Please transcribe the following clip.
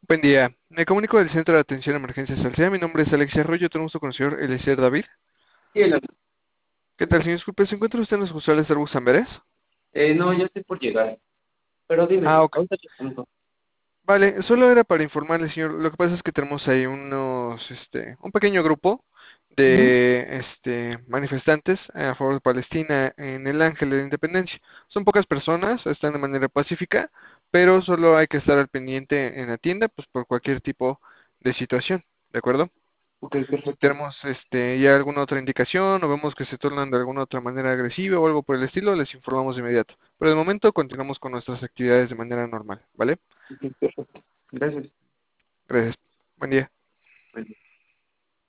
Buen día. Me comunico del Centro de Atención a Emergencias Alcea. Mi nombre es Alexia Arroyo. Tenemos con el señor Eliezer David. Sí, ¿Qué tal, señor? Disculpe, ¿se encuentra usted en los Gustavo Starbucks Amberes? no, ya estoy por llegar, pero Ah, dime, ok. ahorita te cuento. Vale, solo era para informarle, señor. Lo que pasa es que tenemos ahí un pequeño grupo Ujú. de, manifestantes a favor de Palestina en el Ángel de la Independencia. Son pocas personas, están de manera pacífica, pero solo hay que estar al pendiente en la tienda, pues por cualquier tipo de situación, ¿de acuerdo? Ok, Si perfecto. tenemos ya alguna otra indicación o vemos que se tornan de alguna otra manera agresiva o algo por el estilo, les informamos de inmediato. Pero de momento continuamos con nuestras actividades de manera normal, ¿vale? Ok, perfecto. Gracias. Gracias. Buen día. Bueno.